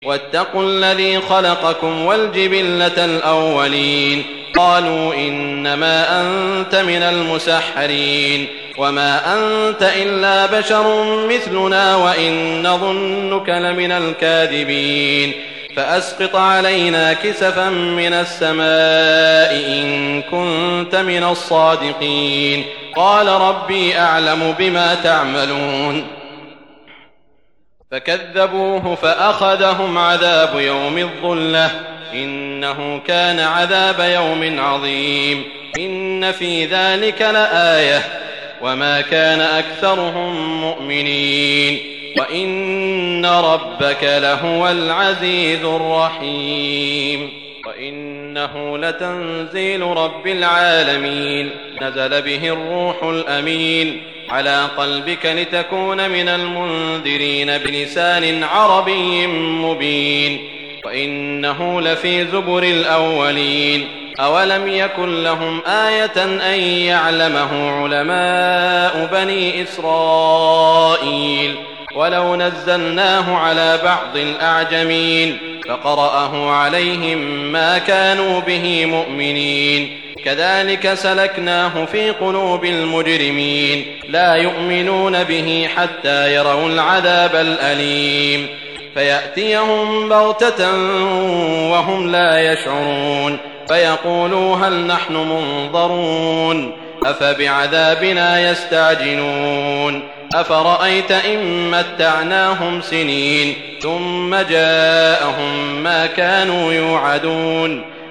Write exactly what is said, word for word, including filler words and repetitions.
واتقوا الذي خلقكم والجبلة الأولين قالوا إنما أنت من المسحرين وما أنت إلا بشر مثلنا وإن نظنك لمن الكاذبين فأسقط علينا كسفا من السماء إن كنت من الصادقين قال ربي أعلم بما تعملون فكذبوه فأخذهم عذاب يوم الظلة إنه كان عذاب يوم عظيم إن في ذلك لآية وما كان أكثرهم مؤمنين وإن ربك لهو العزيز الرحيم وإنه لتنزيل رب العالمين نزل به الروح الأمين على قلبك لتكون من المنذرين بلسان عربي مبين وإنه لفي زبر الأولين أولم يكن لهم آية أن يعلمه علماء بني إسرائيل ولو نزلناه على بعض الأعجمين فقرأه عليهم ما كانوا به مؤمنين كذلك سلكناه في قلوب المجرمين لا يؤمنون به حتى يروا العذاب الأليم فيأتيهم بغتة وهم لا يشعرون فيقولوا هل نحن منظرون أفبعذابنا يستعجلون أفرأيت إن متعناهم سنين ثم جاءهم ما كانوا يوعدون